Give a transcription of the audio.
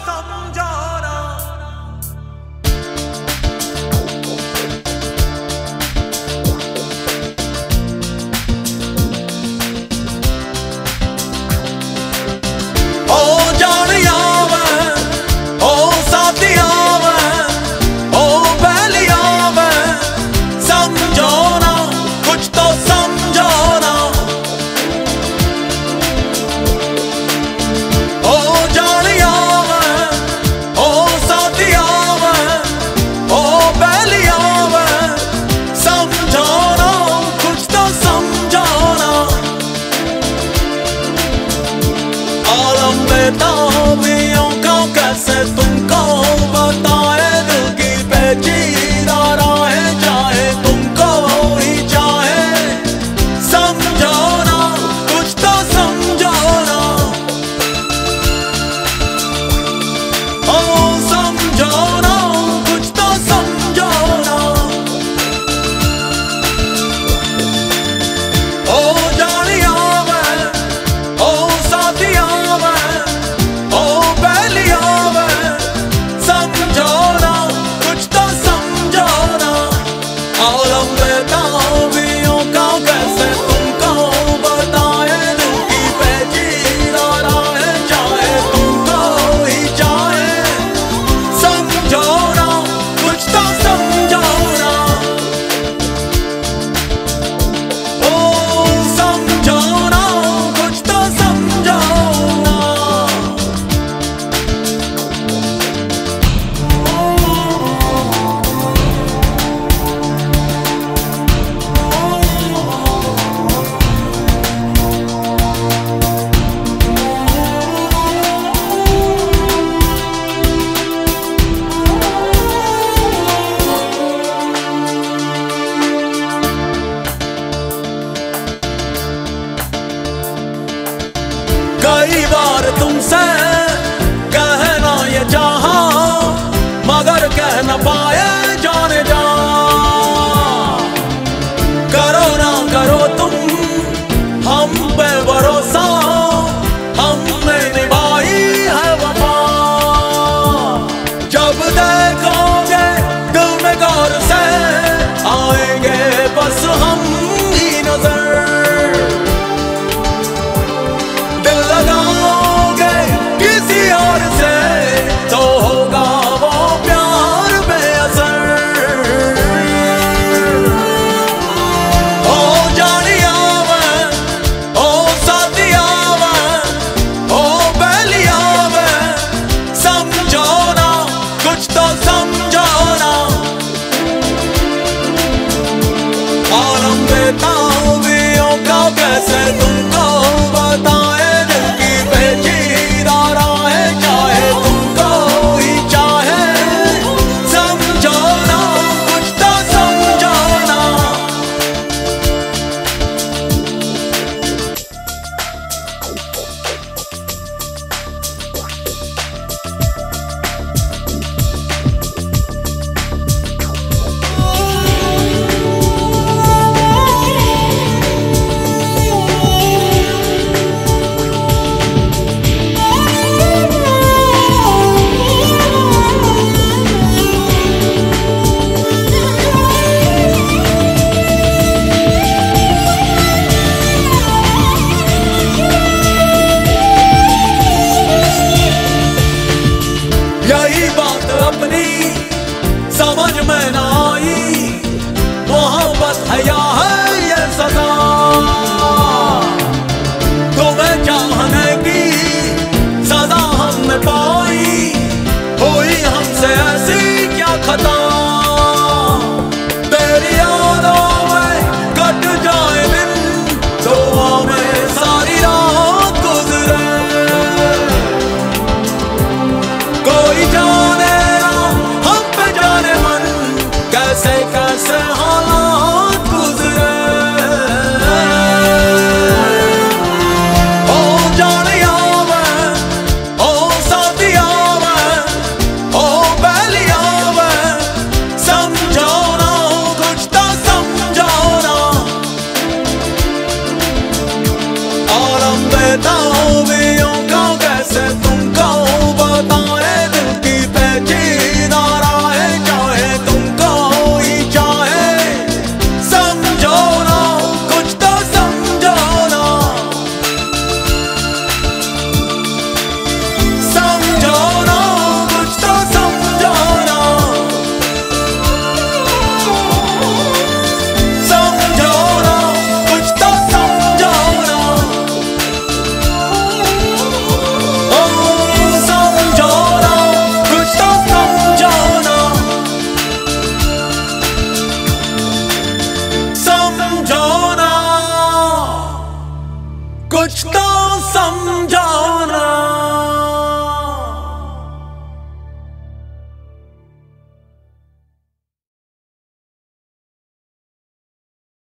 समझाना। ओ जानिया मैं, ओ साथिया मैं, ओ पहलिया मैं, समझो ना कुछ तो समझो ना। ओ जानिया मैं, ओ साथिया मैं, ओ पहलिया मैं, समझो ना कुछ तो समझो ना। आलम बेताबियों का कैसे तुमको बताए, दिल की पेचीदा राहें चाहे तुमको ही चाहे, समझो ना कुछ तो समझो ना। ओ समझो ना कुछ तो समझो ना। ओ जानिया मैं, ओ साथिया मैं, ओ पहलिया मैं, समझो ना कुछ तो समझो ना। आलम बेताबियों का कैसे तुमको बताए, दिल की पेचीदा राहें चाहे तुमको ही चाहे, समझो ना कुछ तो समझो ना। ओ समझो ना कुछ तो समझो ना। कई बार तुमसे कहना ये चाहा, मगर कह न पाए जाने जा। करो ना करो तुम हम पे भरोसा, हमने निभाई है वफा। जब देखोगे दिल में गौर से, आएंगे बस हम ही नजर। दिल लगाओगे किसी और से, तो होगा वो प्यार बेअसर। ओ जानिया मैं, ओ साथिया मैं, ओ पहलिया मैं, समझो ना कुछ तो समझो ना। आलम बेताबियों का कैसे तुमको बताए, दिल की पेचीदा राहें चाहे तुमको ही चाहे, समझो ना कुछ तो समझो ना। यही बात अपनी समझ में ना आई, मोहब्बत है या है ये सजा। तुम्हें चाहने की सजा हमने पाई, हुई हमसे ऐसी क्या खता। तेरी यादों में कट जाए दिन, दुआ में सारी रात गुजरे। कोई जाने ना हम पे जाने मन, कैसे कैसे हालात गुजरे। ओ जानिया मैं, ओ साथिया मैं, ओ पहलिया मैं, समझो ना कुछ तो समझो ना। आलम बेताबियों का कैसे तुमको बताए, समझ